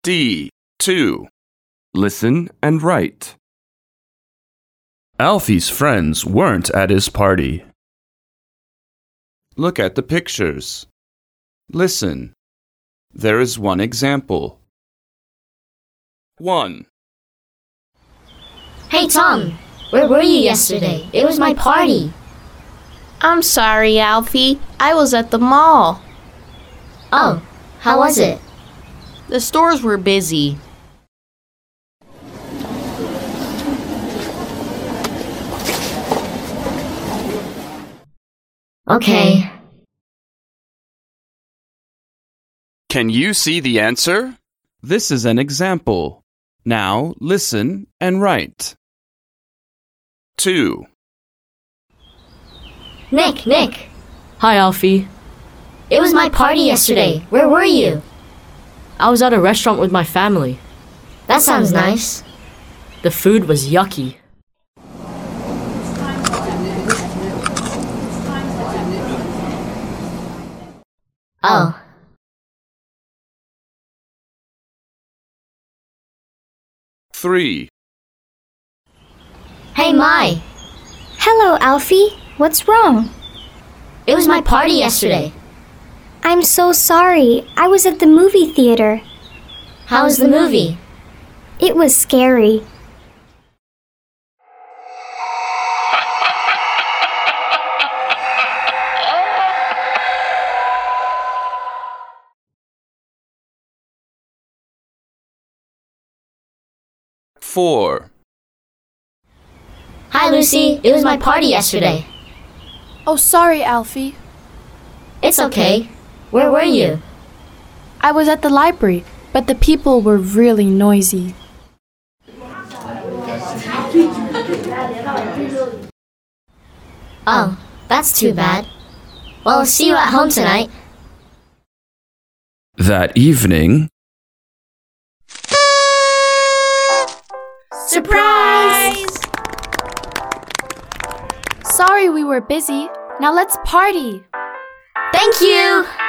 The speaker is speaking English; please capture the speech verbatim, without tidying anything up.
D two. Listen and write. Alfie's friends weren't at his party. Look at the pictures. Listen. There is one example. one. Hey Tom, where were you yesterday? It was my party. I'm sorry, Alfie. I was at the mall. Oh, how was it? The stores were busy. Okay. Can you see the answer? This is an example. Now listen and write. two. Nick, Nick. Hi, Alfie. It was my party yesterday. Where were you? I was at a restaurant with my family. That sounds nice. The food was yucky. Oh. three. Hey, Mai. Hello, Alfie. What's wrong? It was my party yesterday. I'm so sorry. I was at the movie theater. How was the movie? It was scary. four. Hi, Lucy. It was my party yesterday. Oh, sorry, Alfie. It's okay. Where were you? I was at the library, but the people were really noisy. Oh, that's too bad. Well, I'll see you at home tonight. That evening, Surprise! Sorry we were busy. Now let's party. Thank you!